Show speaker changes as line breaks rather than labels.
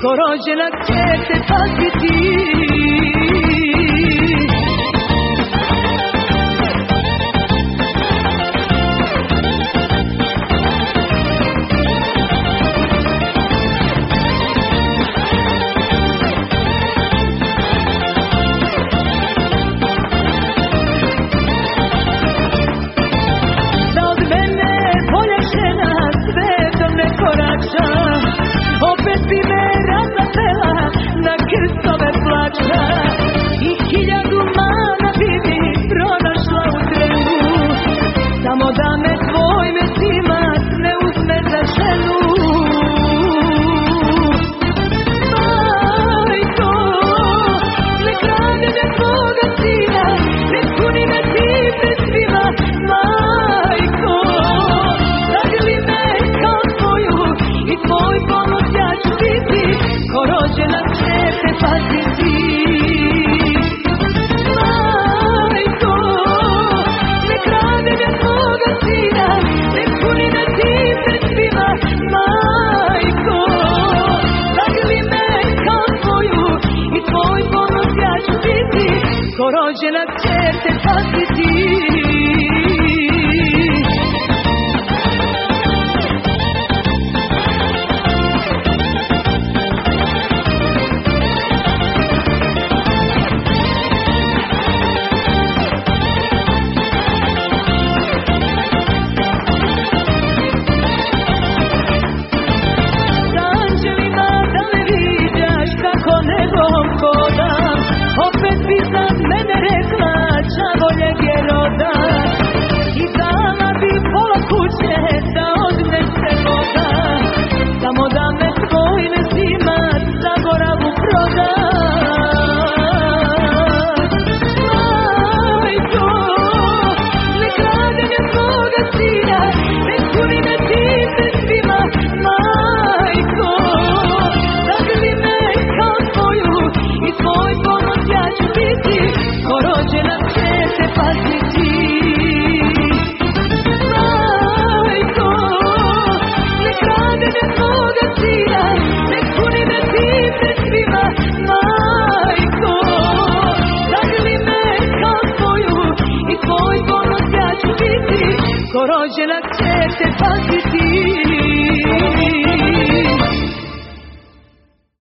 rođena će te paziti. Opet bi me razapela na krstove plaća i 1000 mana bi mi pronašla u trenu, samo da me tvoj metimac ne uzme za ženu. Majko, ne krade me tvoga sina, ne puni me time svima. Majko, zadili me kao svoju i tvoj ponos ja ću biti, ko rođena će te paziti. Majko, ne krade me tvoga sina, ne puni me time svima. Majko, zadili me kao svoju i tvoj ponos ja ću biti, ko rođena će te paziti.